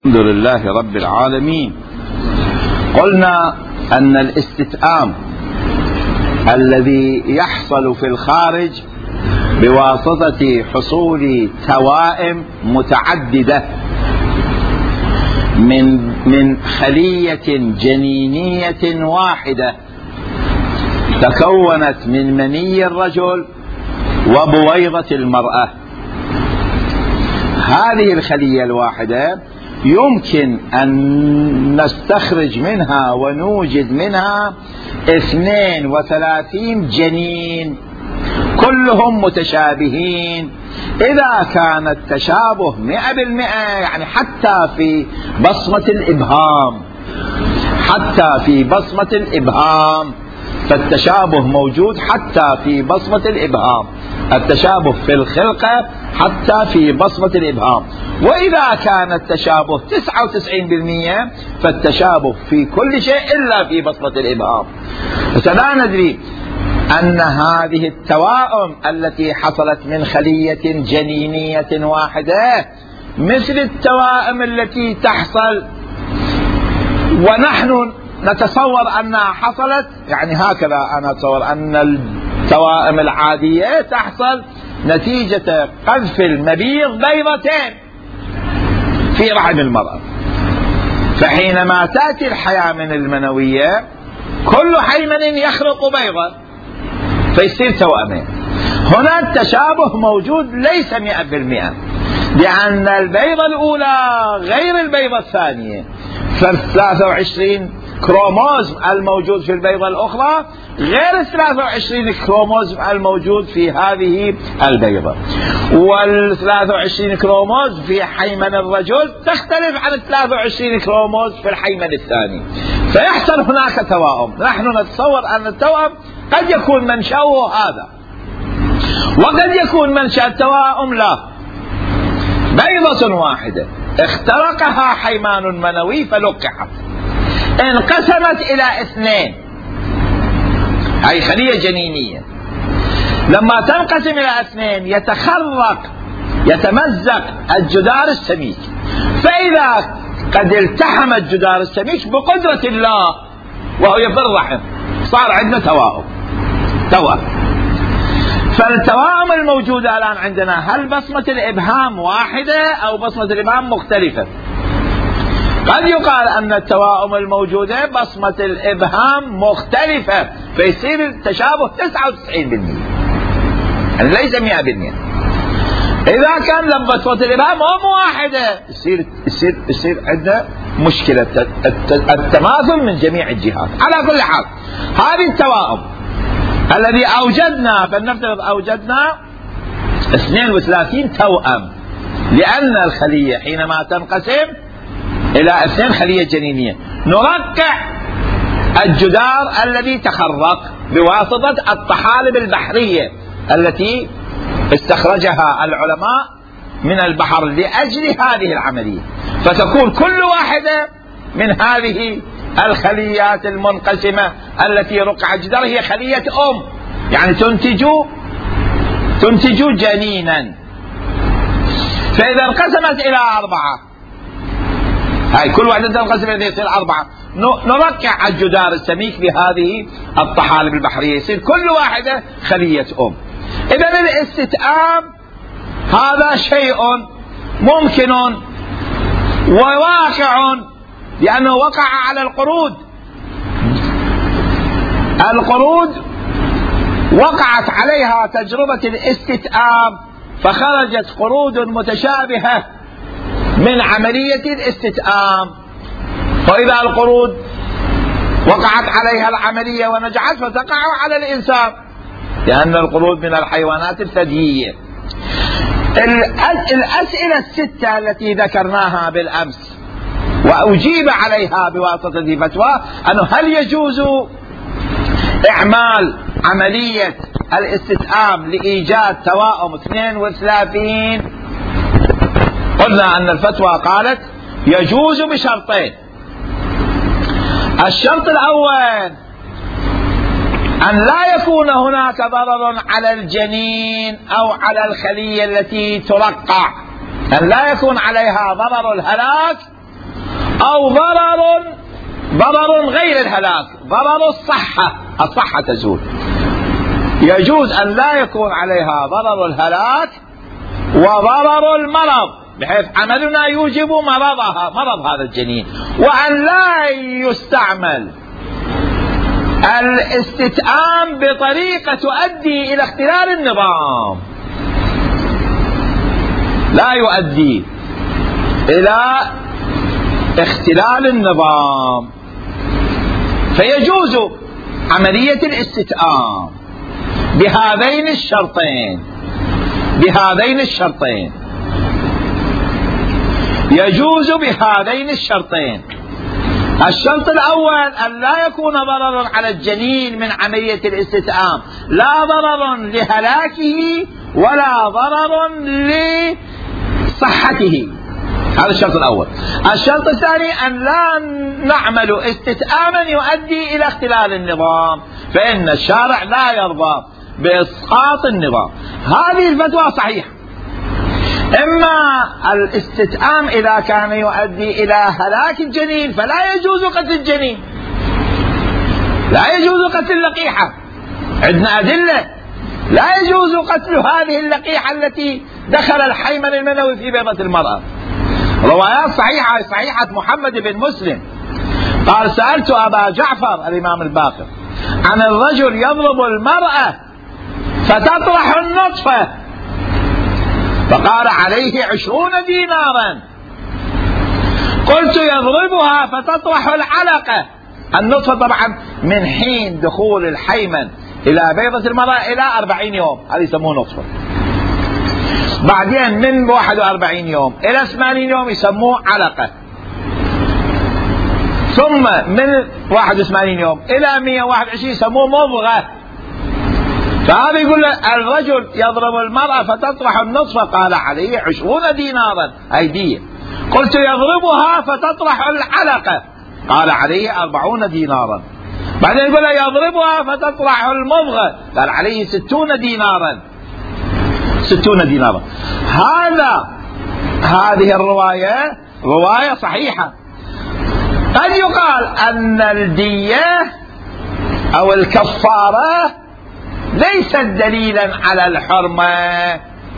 الحمد لله رب العالمين. قلنا أن الاستتئام الذي يحصل في الخارج بواسطة حصول توائم متعددة من خلية جنينية واحدة تكونت من مني الرجل وبويضة المرأة، هذه الخلية الواحدة يمكن أن نستخرج منها ونوجد منها 32 جنين كلهم متشابهين. إذا كان التشابه 100%، يعني حتى في بصمة الإبهام فالتشابه موجود، حتى في بصمة الإبهام التشابه في الخلقة، حتى في بصمة الإبهام. وإذا كان التشابه 99% فالتشابه في كل شيء إلا في بصمة الإبهام. فلا ندري أن هذه التوائم التي حصلت من خلية جنينية واحدة مثل التوائم التي تحصل ونحن نتصور أنها حصلت، يعني هكذا أنا أتصور أن التوائم العادية تحصل نتيجة قذف المبيض بيضتين في رحم المرأة، فحينما تأتي الحيامن المنوية كل حيمن يخلق بيضا فيصير توأمين. هنا التشابه موجود ليس 100%، لأن البيضة الأولى غير البيضة الثانية، ف23 كروموزوم الموجود في البيضة الأخرى غير 23 كروموزوم الموجود في هذه البيضة، وال23 كروموزوم في حيمن الرجل تختلف عن 23 كروموزوم في الحيمن الثاني، فيحصل هناك توائم. نحن نتصور أن التوأم قد يكون منشأه هذا، وقد يكون منشأ التوائم لا، بيضة واحدة اخترقها حيمان منوي فلقحت، انقسمت إلى 2، هاي خلية جنينية. لما تنقسم إلى 2 يتمزق الجدار السميك، فإذا قد التحم الجدار السميك بقدرة الله وهو في الرحم صار عندنا توأم. فالتوائم الموجودة الآن عندنا هل بصمة الإبهام واحدة أو بصمة الإبهام مختلفة؟ قد يقال أن التوائم الموجودة بصمة الإبهام مختلفة فيصير التشابه 99%، يعني ليس 100%. إذا كان بصمة الإبهام واحدة يصير عندنا مشكلة التماثل من جميع الجهات. على كل حال هذه التوائم الذي أوجدنا، فلنفترض أوجدنا 32 توأم، لأن الخلية حينما تنقسم إلى 2 خلية جنينية نرقع الجدار الذي تخرق بواسطة الطحالب البحرية التي استخرجها العلماء من البحر لأجل هذه العملية، فتكون كل واحدة من هذه الخليات المنقسمة التي رقع الجدار هي خلية يعني تنتج جنينا. فإذا انقسمت إلى 4، هاي كل واحدة تنقسم إلى يصير 4، نرقع الجدار السميك بهذه الطحالب البحرية يصير كل واحدة خلية إذا الاستتئام هذا شيء ممكن وواقع، لأنه وقع على القرود وقعت عليها تجربة الاستتئام فخرجت قرود متشابهة من عملية الاستتئام. فإذا القرود وقعت عليها العملية ونجحت فتقع على الإنسان، لأن القرود من الحيوانات الثديية. الأسئلة 6 التي ذكرناها بالأمس وأجيب عليها بواسطة فتوى أنه هل يجوز إعمال عملية الاستتئام لإيجاد توائم 32؟ قلنا أن الفتوى قالت يجوز بشرطين. الشرط الأول أن لا يكون هناك ضرر على الجنين أو على الخلية التي ترقع، أن لا يكون عليها ضرر الهلاك أو ضرر غير الهلاك، ضرر الصحة تزول، يجوز أن لا يكون عليها ضرر الهلاك وضرر المرض، بحيث عملنا يوجب مرض هذا الجنين، وأن لا يستعمل الاستتآم بطريقة تؤدي إلى اختلال النظام، لا يؤدي إلى اختلال النظام، فيجوز عملية الاستتآم بهذين الشرطين، يجوز بهذين الشرطين. الشرط الأول أن لا يكون ضررا على الجنين من عملية الاستتآم، لا ضرر لهلاكه ولا ضرر لصحته، هذا الشرط الأول. الشرط الثاني أن لا نعمل استتآما يؤدي إلى اختلال النظام، فإن الشارع لا يرضى بإسقاط النظام. هذه الفتوى صحيحة. إما الاستتآم إذا كان يؤدي إلى هلاك الجنين فلا يجوز قتل الجنين، لا يجوز قتل اللقيحة، عندنا أدلة لا يجوز قتل هذه اللقيحة التي دخل الحيمن المنوي في بيضة المرأة. روايات صحيحة محمد بن مسلم قال: سألت أبا جعفر الإمام الباقر عن الرجل يضرب المرأة فتطرح النطفة، فقال: عليه 20 دينارا. قلت: يضربها فتطرح العلقة، النطفة طبعا من حين دخول الحيمن إلى بيضة المرأة إلى 40 يوم، هذه يسموه نطفة. بعدين من 41 يوم إلى 80 يوم يسموه علقة، ثم من 81 يوم إلى 121 يسموه مضغة. فهذا يقول الرجل يضرب المرأة فتطرح النطفة، قال: عليه 20 دينارا أيدية. قلت: يضربها فتطرح العلقة، قال: عليه 40 دينارا. بعدين يقول يضربها فتطرح المضغة، قال: عليه 60 دينارا. هذه الرواية رواية صحيحة. قد يقال أن الدية أو الكفارة ليست دليلا على الحرمة،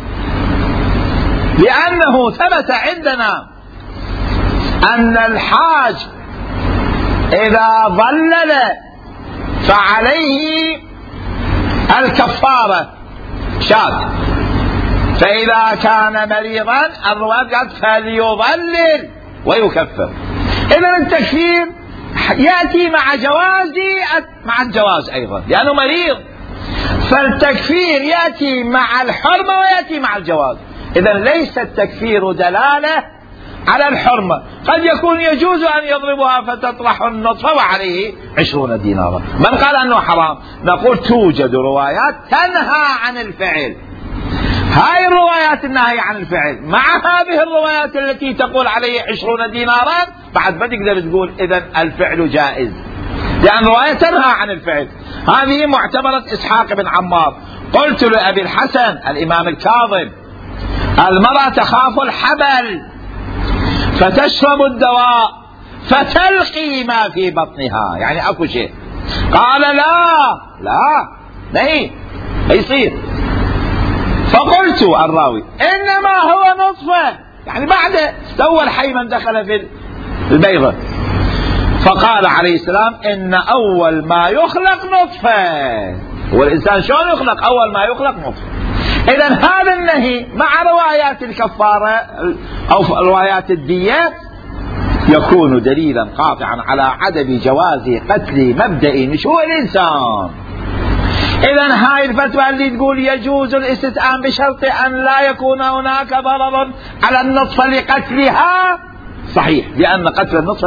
لأنه ثبت عندنا أن الحاج إذا ضلل فعليه الكفارة شاة، فإذا كان مريضا الرواية قالت فليضلل ويكفر. إذن التكفير يأتي مع الجواز أيضا، لأنه مريض، فالتكفير يأتي مع الحرمة ويأتي مع الجواز. إذن ليس التكفير دلالة على الحرمة، قد يكون يجوز أن يضربها فتطرح النطفة وعليه 20 دينارا. من قال أنه حرام؟ نقول توجد روايات تنهى عن الفعل، هاي الروايات النهي عن الفعل مع هذه الروايات التي تقول عليه 20 دينارا، بعد ما تقدر تقول إذن الفعل جائز، لأن رواية تنهى عن الفعل. هذه معتبرة إسحاق بن عمار. قلت لأبي الحسن الإمام الكاظم: المرأة تخاف الحبل فتشرب الدواء فتلقي ما في بطنها، يعني أكو شيء. قال: لا ما يصير. فقلت الراوي: إنما هو نطفة، يعني بعد استوى الحيمن دخل في البيضة. فقال عليه السلام: إن أول ما يخلق نطفة، والإنسان شلون يخلق؟ أول ما يخلق نطفة. إذن هذا النهي مع روايات الكفارة أو روايات الدية يكون دليلا قاطعا على عدم جواز قتل مبدئي نشوء الإنسان. إذن هاي الفتوى اللي تقول يجوز الاستتآم بشرط أن لا يكون هناك ضرر على النطفة لقتلها صحيح، لأن قتل النطفة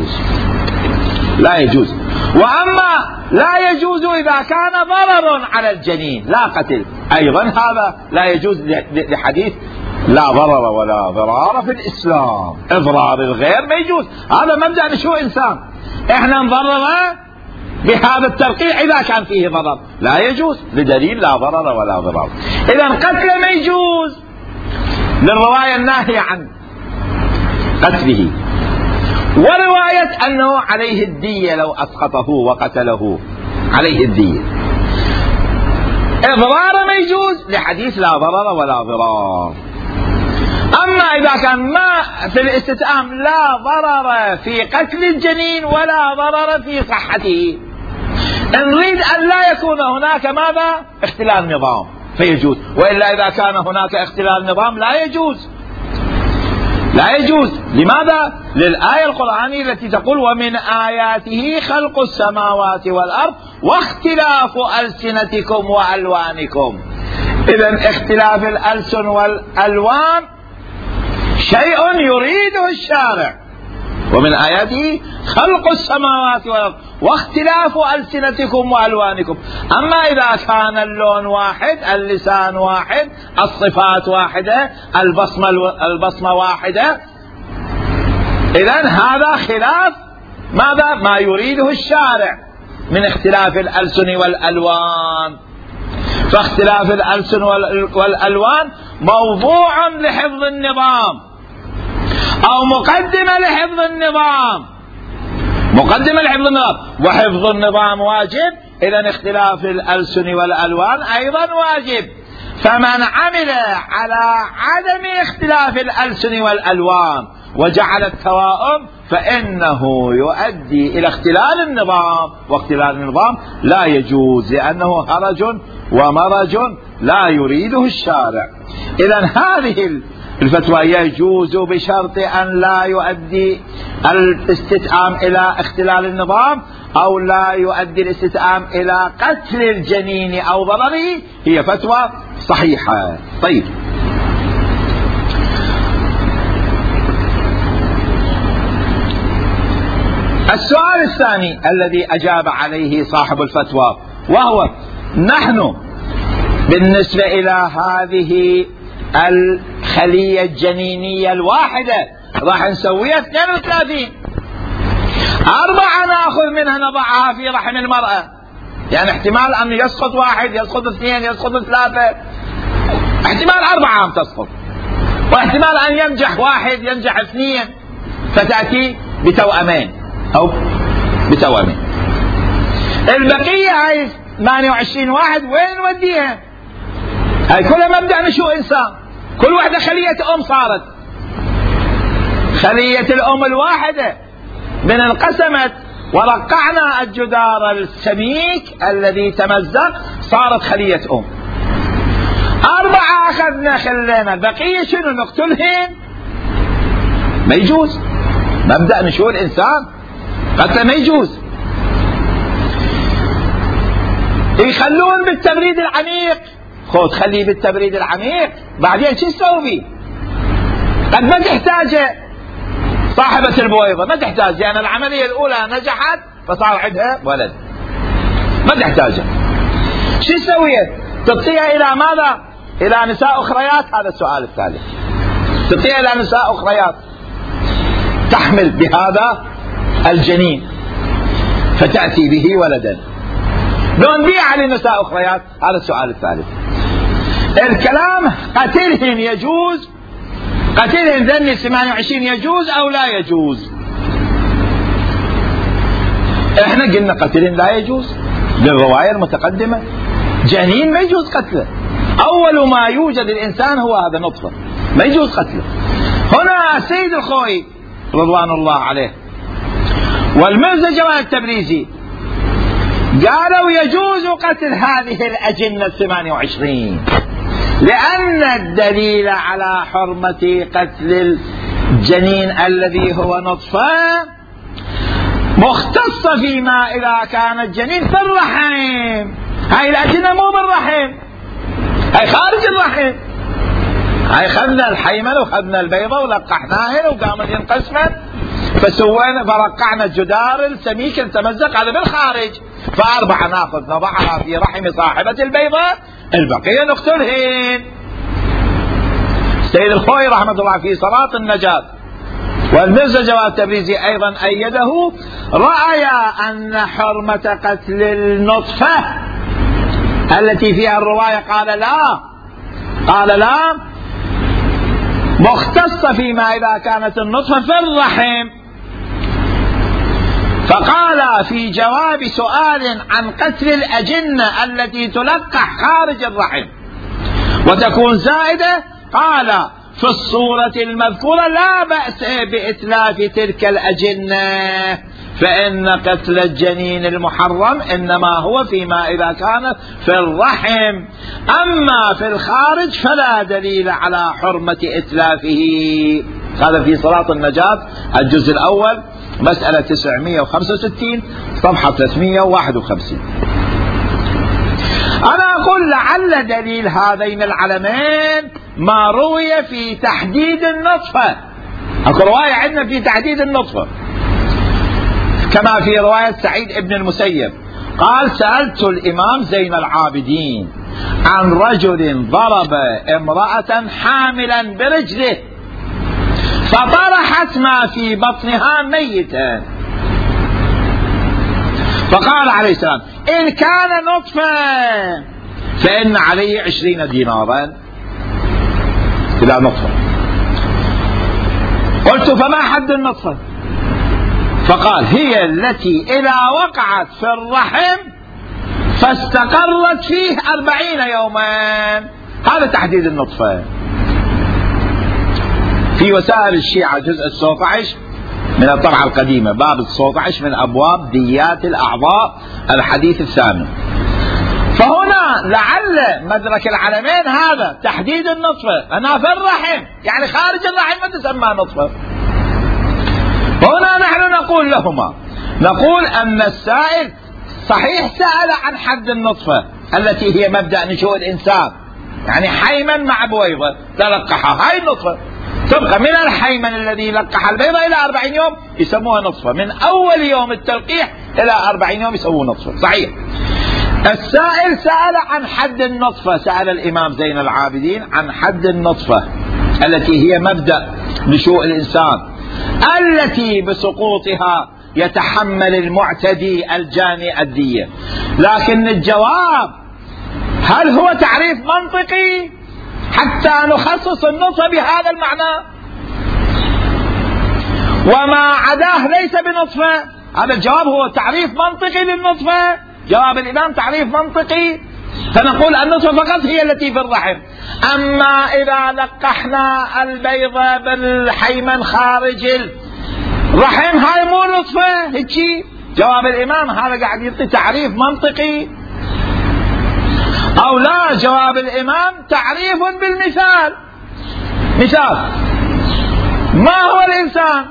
لا يجوز. وأما لا يجوز إذا كان ضرر على الجنين لا قتل، أيضا هذا لا يجوز لحديث لا ضرر ولا ضرار في الإسلام، إضرار الغير ما يجوز، هذا مبدأ نشوء إنسان. إحنا نضرره بهذا الترقيع إذا كان فيه ضرر، لا يجوز لدليل لا ضرر ولا ضرار. إذا قتله ما يجوز للرواية الناهية عن قتله. ورواية أنه عليه الدية لو أسقطه وقتله، عليه الدية. إضرار ما يجوز لحديث لا ضرر ولا ضرار. أما إذا كان ما في الاستتئام لا ضرر في قتل الجنين ولا ضرر في صحته، نريد أن لا يكون هناك ماذا؟ اختلال نظام فيجوز، وإلا إذا كان هناك اختلال نظام لا يجوز، لا يجوز. لماذا؟ للآية القرآنية التي تقول ومن آياته خلق السماوات والأرض واختلاف ألسنتكم وألوانكم. إذن اختلاف الألسن والألوان شيء يريده الشارع، ومن آياته خلق السماوات والأرض واختلاف ألسنتكم وألوانكم. أما إذا كان اللون واحد، اللسان واحد، الصفات واحدة، البصمة واحدة، إذن هذا خلاف ماذا؟ ما يريده الشارع من اختلاف الألسن والألوان. فاختلاف الألسن والألوان موضوع لحفظ النظام أو مقدمة لحفظ النظام، مقدمة لحفظ النظام، وحفظ النظام واجب، إذن اختلاف الألسن والألوان أيضا واجب. فمن عمل على عدم اختلاف الألسن والألوان وجعل التوائم فإنه يؤدي إلى اختلال النظام، واختلال النظام لا يجوز لأنه هرج ومرج لا يريده الشارع. إذن هذه الفتوى يجوز بشرط أن لا يؤدي الاستتئام إلى اختلال النظام أو لا يؤدي الاستتئام إلى قتل الجنين أو ضرره، هي فتوى صحيحة. طيب، السؤال الثاني الذي أجاب عليه صاحب الفتوى، وهو نحن بالنسبة إلى هذه الخلية الجنينية الواحدة راح نسويها 32، 4 ناخذ منها نضعها في رحم المرأة، يعني احتمال أن يسقط 1، يسقط 2، يسقط 3، احتمال 4 تسقط، واحتمال أن ينجح 1 ينجح 2، فتأتي بتوأمين أو بتوأمين. البقية هاي 28 واحد وين نوديها؟ هاي كلها مبدأ نشوء إنسان، كل واحدة خلية أم صارت. خلية الأم الواحدة من انقسمت ورقعنا الجدار السميك الذي تمزق صارت خلية أم. 4 أخذنا خلينا، البقية شنو؟ نقتلهن؟ ما يجوز، مبدأ نشوء الإنسان قتل ما يجوز. يخلون بالتبريد العميق، خذ خليه بالتبريد العميق، بعدين شو تسوي فيه؟ قد ما تحتاجه صاحبة البويضة، ما تحتاج، لأن العملية الأولى نجحت فصار عندها ولد، ما تحتاجه. شو تسويه؟ تعطيها إلى ماذا؟ إلى نساء أخريات؟ هذا السؤال الثالث. تعطيها إلى نساء أخريات تحمل بهذا الجنين فتأتي به ولدا، لو نبيع لنساء أخريات؟ هذا السؤال الثالث. الكلام قتلهن يجوز؟ قتلهن ذني 28 يجوز أو لا يجوز؟ احنا قلنا قتلهن لا يجوز بالرواية المتقدمة، جنين ما يجوز قتله، أول ما يوجد الإنسان هو هذا نطفة، ما يجوز قتله. هنا سيد الخوي رضوان الله عليه والمرزا جواد التبريزي قالوا يجوز قتل هذه الأجنة 28، لأن الدليل على حرمة قتل الجنين الذي هو نطفة مختصة فيما إذا كان الجنين في الرحم. هاي الأجنة مو بالرحم، هاي خارج الرحم، هاي خذنا الحيمن وخذنا البيضة ولقحناهن وقامت ينقسمن فسوينا فرقعنا الجدار السميك التمزق هذا بالخارج، ف4 ناخذ نضعها في رحم صاحبة البيضة، البقية نقتلهن. سيد الخوي رحمة الله في صلاة النجاة والمرزا جواد التبريزي أيضا أيده، رأي أن حرمة قتل النطفة التي فيها الرواية قال لا مختصة فيما إذا كانت النطفة في الرحم، فقال في جواب سؤال عن قتل الأجنة التي تلقح خارج الرحم وتكون زائدة، قال في الصورة المذكورة لا بأس بإتلاف تلك الأجنة، فإن قتل الجنين المحرم إنما هو فيما إذا كان في الرحم، أما في الخارج فلا دليل على حرمة إتلافه. هذا في صلاة النجاة الجزء الأول مسألة 965 صفحة 351. أنا أقول لعل دليل هذين العلمين ما روي في تحديد النطفة. أكو رواية عندنا في تحديد النطفة كما في رواية سعيد ابن المسيب قال: سألت الإمام زين العابدين عن رجل ضرب امرأة حاملا برجله فطرحت ما في بطنها ميتا، فقال عليه السلام: إن كان نطفا فإن عليه 20 دينارا إلى نطفة. قلت: فما حد النطفة؟ فقال: هي التي إذا وقعت في الرحم فاستقرت فيه 40 يوما، هذا تحديد النطفة. في وسائل الشيعة جزء 19 من الطبعة القديمة باب 19 من أبواب ديات الأعضاء الحديث الثامن. فهنا لعل مدرك العلمين هذا تحديد النطفة، أنا في الرحم يعني خارج الرحم ما تسمى نطفة. هنا نحن نقول لهما، نقول أن السائل صحيح سأل عن حد النطفة التي هي مبدأ نشوء الإنسان، يعني حيما مع بويضة تلقحها، هاي النطفة تبقى من الحيمن الذي لقح البيضة إلى 40 يوم يسموها نطفة، من أول يوم التلقيح إلى 40 يوم يسموها نطفة. صحيح السائل سأل عن حد النطفة، سأل الإمام زين العابدين عن حد النطفة التي هي مبدأ نشوء الإنسان التي بسقوطها يتحمل المعتدي الجاني الدية. لكن الجواب هل هو تعريف منطقي حتى نخصص النطفة بهذا المعنى وما عداه ليس بنطفة؟ هذا الجواب هو تعريف منطقي للنطفة. جواب الإمام تعريف منطقي، فنقول النطفة فقط هي التي في الرحم. أما إذا لقحنا البيضة بالحيمن خارج الرحم هاي مو نطفة هيك. جواب الإمام هذا قاعد يعطي تعريف منطقي أو لا؟ جواب الإمام تعريف بالمثال. مثال: ما هو الإنسان؟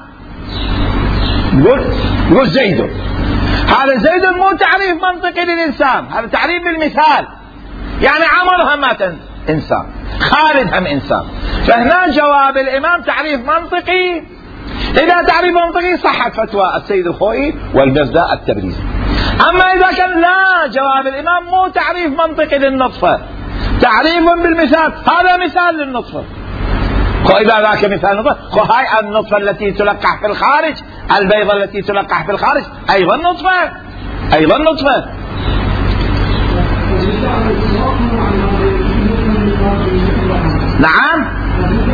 يقول زيد. هذا زيد مو تعريف منطقي للإنسان، هذا تعريف بالمثال، يعني عمر هم إنسان، خالد هم إنسان. فهنا جواب الإمام تعريف منطقي. إذا تعريف منطقي صحت فتوى السيد الخوئي والمرزا التبريزي. أما إذا كان لا، جواب الإمام مو تعريف منطقي للنطفة، تعريف بالمثال، هذا مثال للنطفة. إذا ذاك مثال نطفة، هاي النطفة التي تلقح في الخارج، البيضة التي تلقح في الخارج أيضا نطفة، أيضا نطفة. نعم.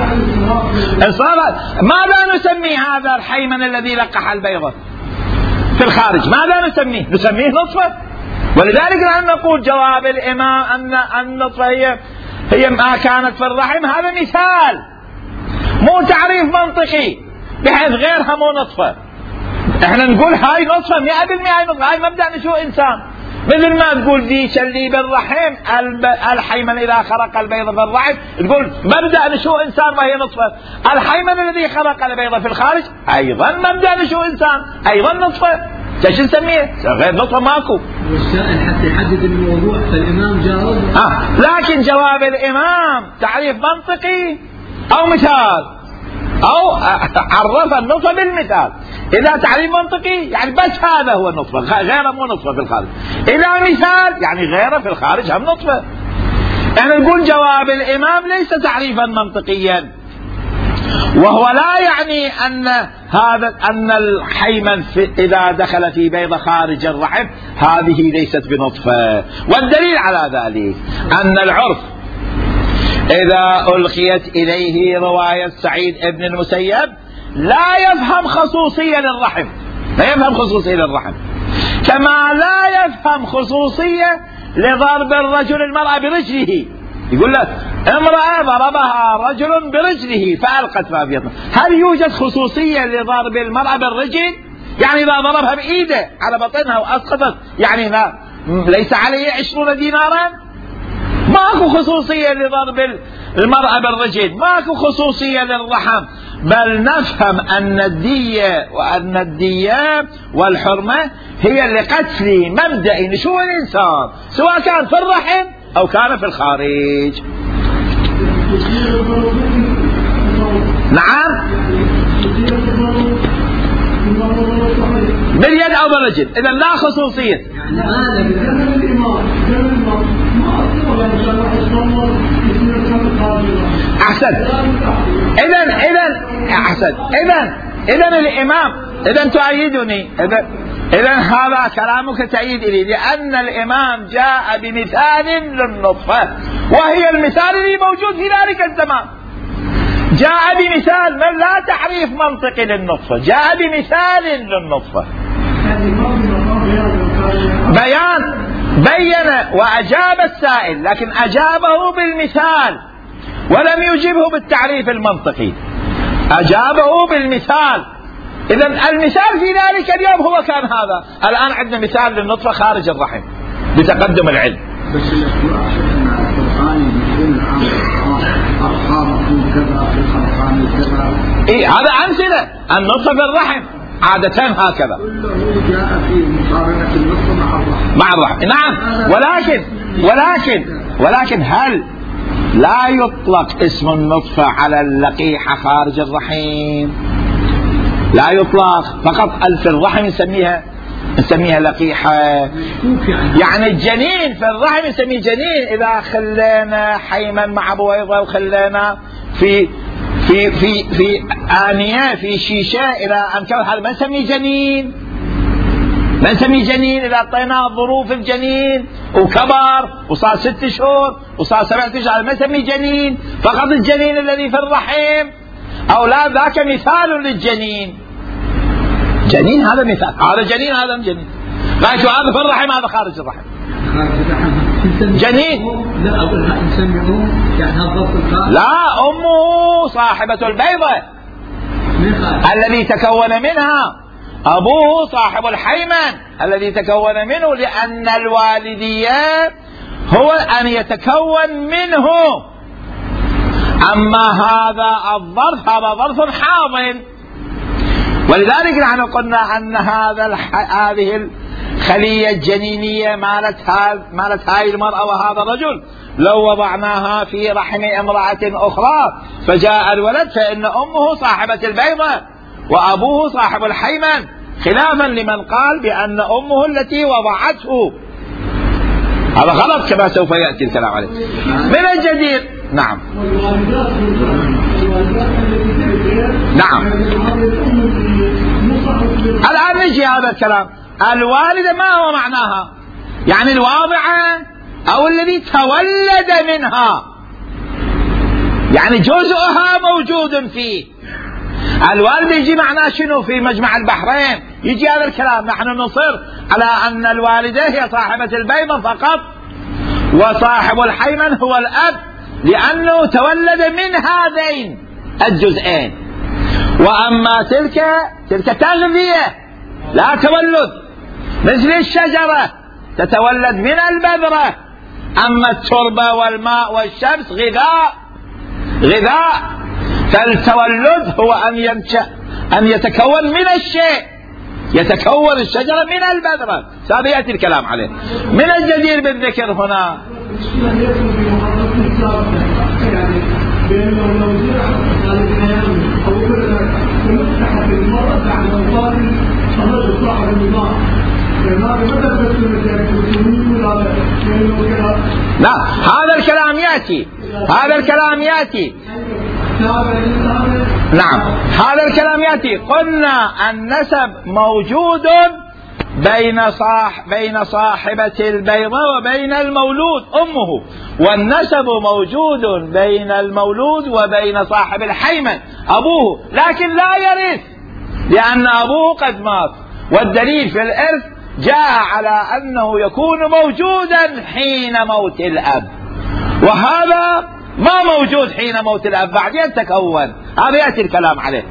ماذا نسمي هذا الحيمن الذي لقح البيضة في الخارج؟ ماذا نسميه؟ نسميه نطفة. ولذلك نحن نقول جواب الإمام أن النطفة هي ما كانت في الرحم، هذا مثال مو تعريف منطقي بحيث غيرها مو نطفة. احنا نقول هاي نطفة 100%، هاي نطفة، هاي مبدأ نشوء إنسان. مثل ما تقول ديش اللي بالرحم الحيمن إذا خرق البيضة في الرحم تقول مبدأ نشوء إنسان وهي نطفة. الحيمن الذي خرق البيضة في الخارج أيضا مبدأ نشوء إنسان، أيضا نطفة. ايش نسميه؟ غير نطفة ماكو. والسائل حتى يحدد الموضوع فالإمام جاوب. لكن جواب الإمام تعريف منطقي أو مثال، أو عرف النطفة بالمثال. إذا تعريف منطقي يعني بس هذا هو النطفة، غيره مو نطفة في الخارج. إذا مثال يعني غيره في الخارج هم نطفة. يعني نقول جواب الإمام ليس تعريفا منطقيا، وهو لا يعني أن الحيمن إذا دخل في بيضة خارج الرحم هذه ليست بنطفة. والدليل على ذلك أن العرف إذا ألقيت إليه رواية سعيد ابن المسيب لا يفهم خصوصية للرحم، لا يفهم خصوصية للرحم، كما لا يفهم خصوصية لضرب الرجل المرأة برجله. يقول لك امرأة ضربها رجل برجله فألقت ما في بطنها، هل يوجد خصوصية لضرب المرأة بالرجل؟ يعني إذا ضربها بإيده على بطنها وأسقطت يعني لا ليس عليه 20 دينارا؟ ماكو خصوصية لضرب المرأة بالرجل، ماكو خصوصية للرحم، بل نفهم أن الدية والحرمة هي لقتل مبدئي نشوء الإنسان سواء كان في الرحم أو كان في الخارج. نعم، باليد أو بالرجل، إذا لا خصوصية. أحسن. إذا الإمام، إذا تؤيدني، إذا هذا كلامك تأييد لي، لأن الإمام جاء بمثال للنطفة وهي المثال اللي موجود في ذلك الزمان. جاء بمثال من لا تعريف منطقي للنطفة، جاء بمثال للنطفة، بين وأجاب السائل، لكن أجابه بالمثال ولم يجبه بالتعريف المنطقي، أجابه بالمثال. إذا المثال في ذلك اليوم هو كان هذا. الآن عندنا مثال للنطفة خارج الرحم بتقدم العلم. بس إيه هذا أمثلة. النطفة في الرحم عادة هكذا جاء في مقارنة النطفة مع الرحم. نعم، ولكن هل لا يطلق اسم النطفة على اللقيحة خارج الرحم؟ لا يطلق، فقط في الرحم نسميها لقيحة. يعني الجنين في الرحم نسميه جنين. إذا خلينا حيما مع بويضة وخلينا في آنية في شيشة إلى أن كان هذا ما نسميه جنين. ما نسميه جنين إذا أعطيناه ظروف الجنين وكبر وصار 6 شهور وصار 7 أشهر ما نسميه جنين. فقط الجنين الذي في الرحم أو لا ذاك مثال للجنين. جنين هذا مثال، هذا جنين هذا جنين. غاية هذا في الرحم هذا خارج الرحم. جنين لا، أمه صاحبة البيضة الذي تكون منها، أبوه صاحب الحيمن الذي تكون منه، لأن الوالدية هو أن يتكون منه. أما هذا الظرف هذا ظرف حاضن، ولذلك نحن قلنا أن هذه الخلية الجنينية مالت هاي المرأة وهذا الرجل لو وضعناها في رحم امرأة أخرى فجاء الولد فإن أمه صاحبة البيضة وأبوه صاحب الحيمن، خلافا لمن قال بأن أمه التي وضعته. هذا غلط كما سوف يأتي الكلام عليه. من الجدير نعم الآن نجي هذا الكلام. الوالدة ما هو معناها؟ يعني الواضعة أو الذي تولد منها، يعني جزءها موجود فيه. الوالدة يجي معناه شنو في مجمع البحرين؟ يجي هذا الكلام. نحن نصر على أن الوالدة هي صاحبة البيضة فقط وصاحب الحيمن هو الأب، لأنه تولد من هذين الجزئين. وأما تلك تغذية لا تولد، مثل الشجرة تتولد من البذرة. أما التربة والماء والشمس غذاء، فالتولد هو أن يتكون من الشيء، يتكون الشجرة من البذرة. سيأتي الكلام عليه. من الجدير بالذكر هنا لا، هذا الكلام يأتي. نعم، هذا الكلام يأتي. قلنا النسب موجود بين صاحبة البيضة وبين المولود أمه، والنسب موجود بين المولود وبين صاحب الحيمن أبوه، لكن لا يرث لأن أبوه قد مات والدليل في الإرث جاء على أنه يكون موجودا حين موت الأب، وهذا ما موجود حين موت الأب، بعدين تكون. هذا يأتي الكلام عليه.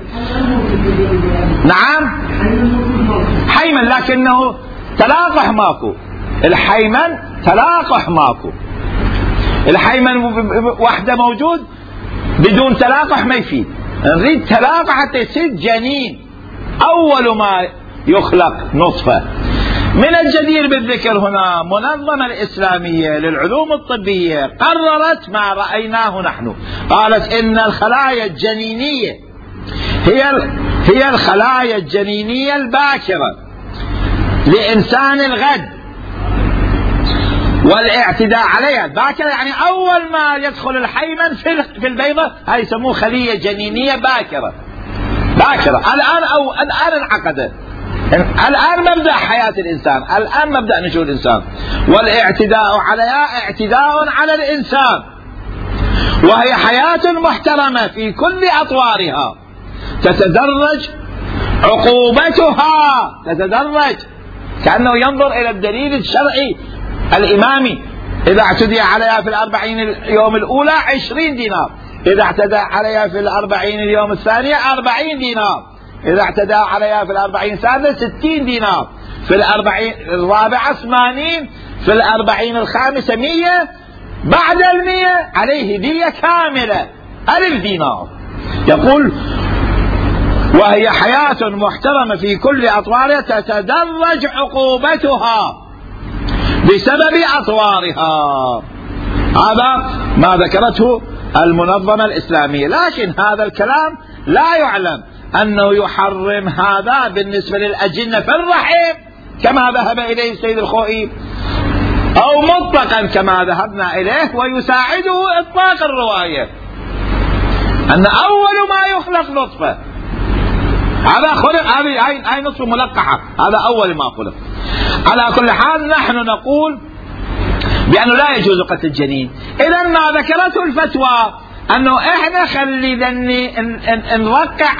نعم حيمن، لكنه تلاقح ماكو. الحيمن تلاقح ماكو. الحيمن وحده موجود، بدون تلاقح ما يفيد. نريد تلاقح حتى يصير جنين. أول ما يخلق نطفة. من الجدير بالذكر هنا منظمة الإسلامية للعلوم الطبية قررت ما رأيناه نحن، قالت إن الخلايا الجنينية هي الخلايا الجنينية الباكرة لإنسان الغد، والاعتداء عليها باكرة يعني أول ما يدخل الحيمن في البيضة، هاي يسموه خلية جنينية باكرة. الآن انعقدت، الآن مبدأ حياة الإنسان، الآن مبدأ نشوء الإنسان، والاعتداء عليها اعتداء على الإنسان، وهي حياة محترمة في كل أطوارها، تتدرج عقوبتها، تتدرج كأنه ينظر إلى الدليل الشرعي الإمامي. إذا اعتدي عليها في 40 اليوم الأولى 20 دينار، إذا اعتدى عليها في 40 اليوم الثانية 40 دينار، إذا اعتدى عليها في 40 الثالثة 60 دينار، في 40 الرابعة 80، في 40 الخامسة 100، بعد 100 عليه دية كاملة 1000 دينار. يقول وهي حياة محترمة في كل أطوارها، تتدرج عقوبتها بسبب أطوارها. هذا ما ذكرته المنظمة الإسلامية، لكن هذا الكلام لا يعلم أنه يحرم هذا بالنسبة للأجنة في الرحم كما ذهب إليه السيد الخوئي، أو مطلقا كما ذهبنا إليه، ويساعده إطلاق الرواية أن أول ما يخلق نطفة، هذا خلق، هذه نطفة ملقحة، هذا أول ما خلق. على كل حال نحن نقول بأنه لا يجوز قتل الجنين. إذا ما ذكرته الفتوى أنه إحنا خلي نرقع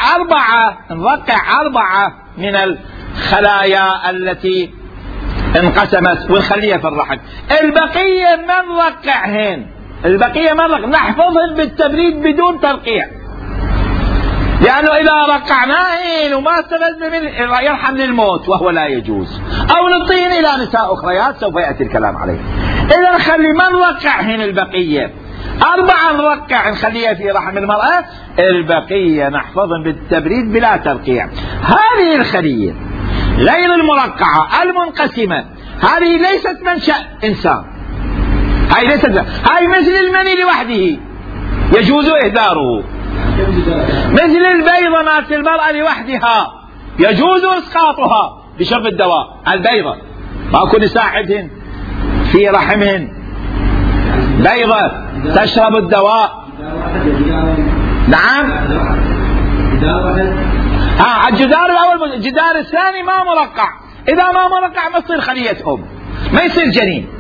أربعة من الخلايا التي انقسمت ونخليها في الرحم، البقية ما نرقعهن، نحفظهن بالتبريد بدون ترقيع، لأنه إذا رقعناهن وما استفدنا منه يرحم للموت وهو لا يجوز، أو نعطيهن إلى نساء أخريات سوف يأتي الكلام عليه. إذا نخلي ما نرقعهن البقية، 4 نرقع نخليها في رحم المرأة، البقية نحفظهم بالتبريد بلا ترقيع. هذه الخلية غير المرقعة المنقسمة هذه ليست منشأ إنسان، هاي مثل المني لوحده يجوز إهداره، مثل البيضة مالت المرأة لوحدها يجوز إسقاطها بشرب الدواء. البيضة ماكو نساء عندهن في رحمهن بيضة تشرب الدواء. نعم الجدار الأول، الجدار الثاني ما مرقع، إذا ما مرقع ما تصير خلية أم، ما يصير جنين،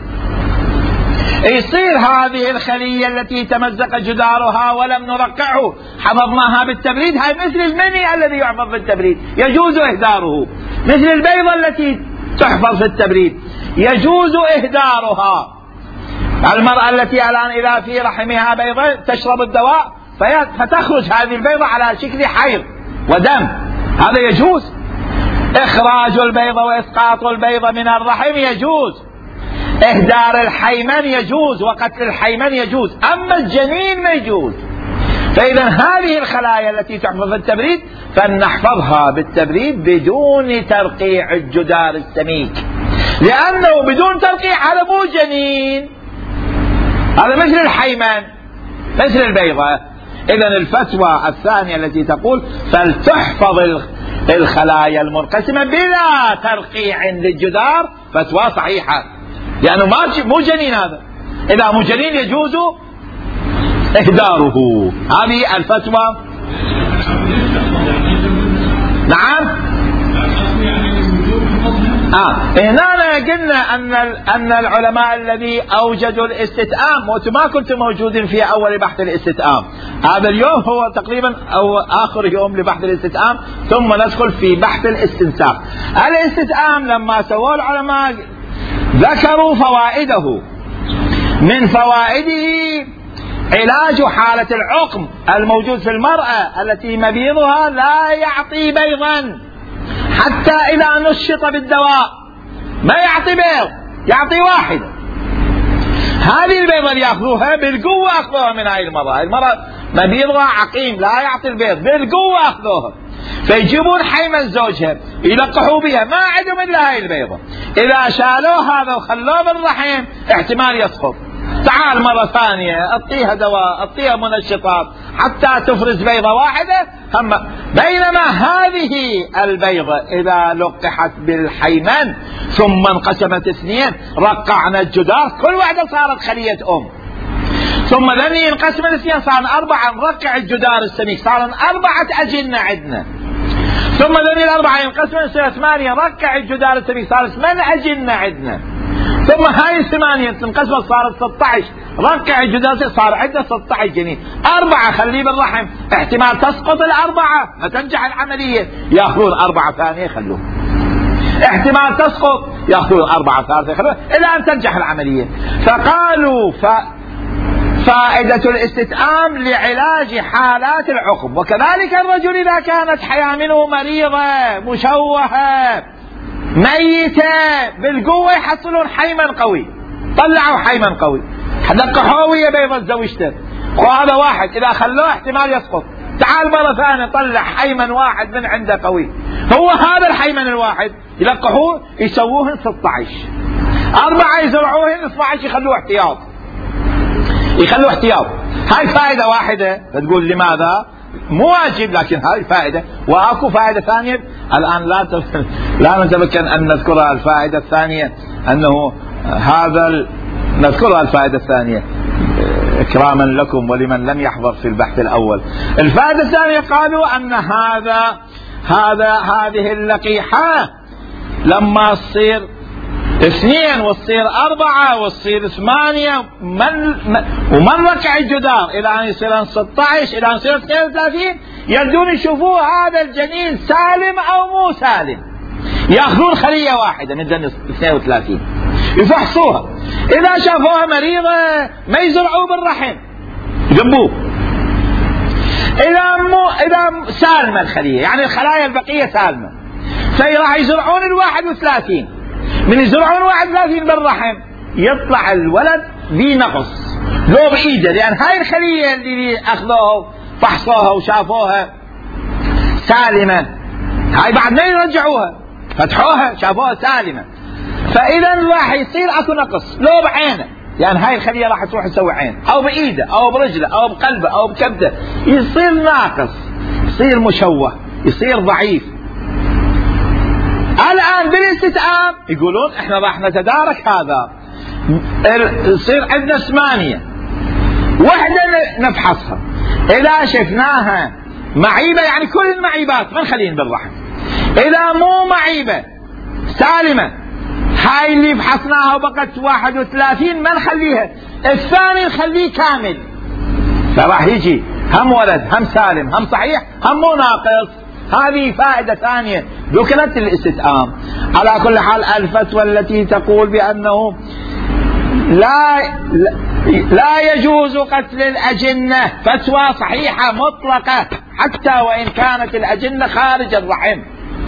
يصير هذه الخلية التي تمزق جدارها ولم نرقعه حفظناها بالتبريد، هاي مثل المني الذي يحفظ بالتبريد يجوز إهداره، مثل البيضة التي تحفظ في التبريد يجوز إهدارها. المرأة التي الآن إذا في رحمها بيضة تشرب الدواء فتخرج هذه البيضة على شكل حيض ودم، هذا يجوز. إخراج البيضة وإسقاط البيضة من الرحم يجوز، إهدار الحيمن يجوز، وقتل الحيمن يجوز، أما الجنين ما يجوز. فإذا هذه الخلايا التي تحفظ التبريد فلنحفظها بالتبريد بدون ترقيع الجدار السميك، لأنه بدون ترقيع هذا مو جنين، هذا مثل الحيمن مثل البيضة. إذا الفتوى الثانية التي تقول فلتحفظ الخلايا المنقسمة بلا ترقيع للجدار فتوى صحيحة، لأنه مو جنين، هذا إذا مو جنين يجوز إهداره. هذه الفتوى. نعم هنا قلنا أن العلماء الذي أوجدوا الاستتئام، وأنتم ما كنتم موجودين في أول بحث الاستتئام، هذا اليوم هو تقريبا أو آخر يوم لبحث الاستتئام، ثم ندخل في بحث الاستنساخ. الاستتئام لما سووا العلماء ذكروا فوائده، من فوائده علاج حالة العقم الموجود في المرأة التي مبيضها لا يعطي بيضا حتى إذا نشط بالدواء ما يعطي بيض، يعطي واحدة. هذه البيضة اللي يأخذوها بالقوة أخذوها من هاي المرأة، المرأة مبيضها عقيم لا يعطي البيض، بالقوة أخذوها، فيجيبون حيمن زوجها يلقحوا بها، ما عندهم إلا هاي البيضة. إذا شالوه هذا وخلوه بالرحم احتمال يسقط، تعال مرة ثانية اعطيها دواء، اعطيها منشطات حتى تفرز بيضة واحدة. بينما هذه البيضة إذا لقحت بالحيمن ثم انقسمت اثنين، رقعنا الجدار، كل واحدة صارت خلية ثم ذني انقسم الاثنين صار 4، نرقع الجدار السميك صار 4 أجنة عندنا، ثم ذني ال4 ينقسم يصير 8، رقع الجدار السميك صار 8 أجنة عندنا، ثم هاي 8 تنقسم صارت 16، رقع الجدار صار عندنا 16 جنين. 4 خليه بالرحم، احتمال تسقط ال4 ما تنجح العملية، ياخذون 4 ثانية يخلوه، احتمال تسقط ياخذون 4 ثالثة يخلوه إلى أن تنجح العملية. فقالوا فائدة الاستتئام لعلاج حالات العقم. وكذلك الرجل إذا كانت حيامنه مريضة مشوهة ميتة، بالقوة يحصلون حيمن قوي، طلعوا حيمن قوي، لقحوه ويا بيضة زوجته، وهذا واحد إذا خلوه احتمال يسقط، تعال مرة ثانية طلع حيمن واحد من عنده قوي، هو هذا الحيمن الواحد يلقحوه يسووهن 16، 4 يزرعوهن، 12 يخلوه احتياط، يخلوه احتياط. هاي فائدة واحدة، فتقول لماذا؟ مو واجب، لكن هاي فائدة. واكو فائدة ثانية الآن لا نتمكن أن نذكرها. الفائدة الثانية أنه نذكرها الفائدة الثانية إكراما لكم ولمن لم يحضر في البحث الأول. الفائدة الثانية قالوا أن هذه اللقيحة لما تصير 2 وتصير 4 وتصير 8 ومن ركع الجدار إلى أن يصير 16 إلى أن يصير 32 يردون يشوفوه هذا الجنين سالم أو مو سالم، يأخذون خلية واحدة من دم 32 يفحصوها، إذا شافوها مريضة ما يزرعوه بالرحم يجنبوه، إذا سالمة الخلية يعني الخلايا البقية سالمة فراح يزرعون 31. من يزرعون 31 بالرحم يطلع الولد ذي نقص لو بإيده، لأن هاي الخلية اللي أخذوها فحصوها وشافوها سالمة، هاي بعد ما يرجعوها فتحوها شافوها سالمة، فإذا راح يصير أكو نقص لو بعينه، يعني هاي الخلية راح تروح تسوي عين أو بإيده أو برجله أو بقلبه أو بكبده، يصير ناقص، يصير مشوه، يصير ضعيف. الآن بالاستتئام يقولون احنا راح نتدارك هذا، يصير عندنا 8 وحدة نفحصها، إذا شفناها معيبة يعني كل المعيبات ما نخلين بالرحم، إذا مو معيبة سالمة هاي اللي فحصناها وبقت 31 ما نخليها، الثاني نخليه كامل، فراح يجي هم ولد هم سالم هم صحيح هم مو ناقص. هذه فائدة ثانية ذكرت الاستتئام. على كل حال الفتوى التي تقول بأنه لا يجوز قتل الأجنة فتوى صحيحة مطلقة حتى وإن كانت الأجنة خارج الرحم،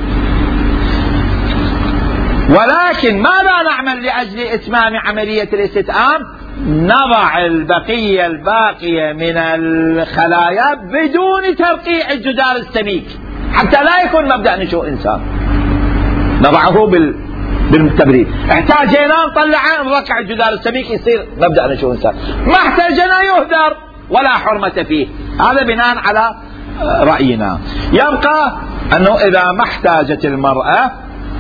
ولكن ماذا نعمل لأجل إتمام عملية الاستتئام؟ نضع البقية الباقية من الخلايا بدون ترقيع الجدار السميك حتى لا يكون مبدأ نشوء إنسان، نضعه بالتبريد، احتاجنا نطلعه نرقع الجدار السميك يصير مبدأ نشوء إنسان، ما احتاجنا يهدر ولا حرمة فيه. هذا بناء على رأينا. يبقى أنه إذا ما احتاجت المرأة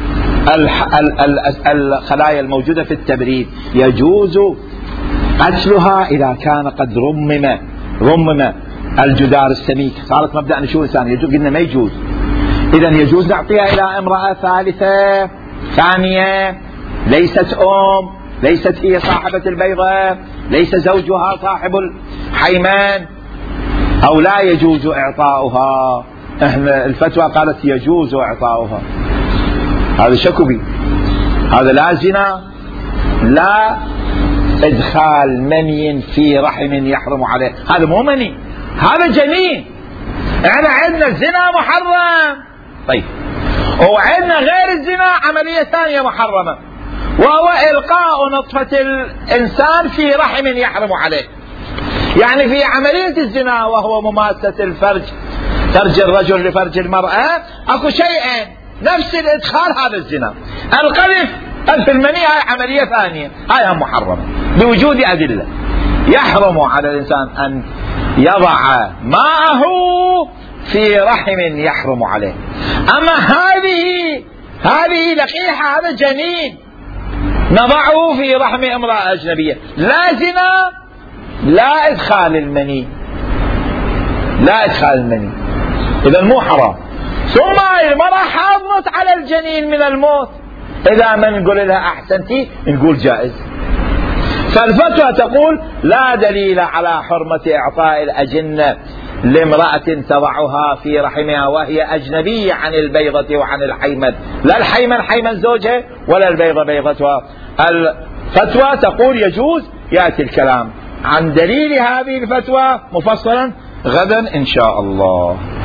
الخلايا الموجودة في التبريد يجوز قتلها إذا كان قد رمم الجدار السميك، صارت مبدأ نشوء إنسان، قلنا ما يجوز، إذن يجوز نعطيها إلى امرأة ثالثة ثانية ليست ليست هي صاحبة البيضة، ليس زوجها صاحب الحيمان، أو لا يجوز إعطاؤها. الفتوى قالت يجوز إعطاؤها. هذا شكوبي، هذا لا زنا، لا إدخال مني في رحم يحرم عليه، هذا مو مني، هذا جنين. احنا عندنا الزنا محرم، طيب، وعندنا غير الزنا عملية ثانية محرمة، وهو إلقاء نطفة الإنسان في رحم يحرم عليه. يعني في عملية الزنا وهو مماسة الفرج، فرج الرجل لفرج المرأة، اكو شيئين نفس الإدخال، هذا الزنا. القذف، قذف المني، هاي عملية ثانية، هاي محرمة بوجود أدلة. يحرم على الإنسان أن يضع ماءه في رحم يحرم عليه. أما هذه لقيحة، هذا جنين نضعه في رحم امرأة أجنبية، لا زنا، لا إدخال المني، لا إدخال المني، إذا مو حرام. ثم المرأة حافظت على الجنين من الموت، إذا ما نقول لها أحسنتي نقول جائز. فالفتوى تقول لا دليل على حرمة إعطاء الأجنة لامرأة تضعها في رحمها وهي أجنبية عن البيضة وعن الحيمن، لا الحيمن حيمن زوجها ولا البيضة بيضتها. الفتوى تقول يجوز. يأتي الكلام عن دليل هذه الفتوى مفصلا غدا إن شاء الله.